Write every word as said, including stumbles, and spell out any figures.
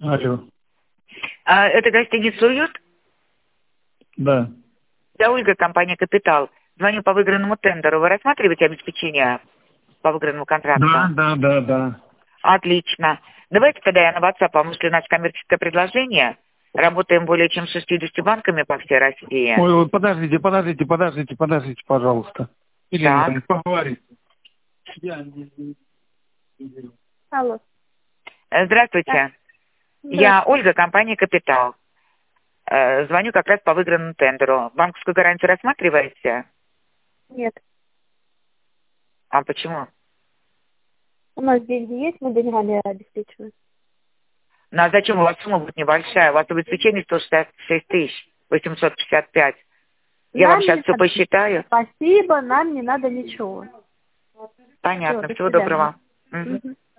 Алло. А, это гостиница «Уют»? Да. Я Ольга, компания «Капитал». Звоню по выигранному тендеру. Вы рассматриваете обеспечение по выигранному контракту? Да, да, да, да. Отлично. Давайте тогда я на WhatsApp вам вышлю наше коммерческое предложение. Работаем более чем с шестьюдесятью банками по всей России. Ой, ой, подождите, подождите, подождите, подождите, пожалуйста. Елена, Так. поговорите. Алло. Э, Здравствуйте. Да. Я Ольга, компания «Капитал». Э, Звоню как раз по выигранному тендеру. Банковскую гарантию рассматриваете? Нет. А почему? У нас деньги есть, мы деньгами обеспечиваем. Ну а зачем? У вас сумма будет небольшая. У вас обеспечение сто шестьдесят шесть тысяч восемьсот пятьдесят пять. Я Нам вам сейчас не все надо. посчитаю. Спасибо, нам не надо ничего. Понятно. Всё, до Всего свидания. доброго. Мгм. Мгм.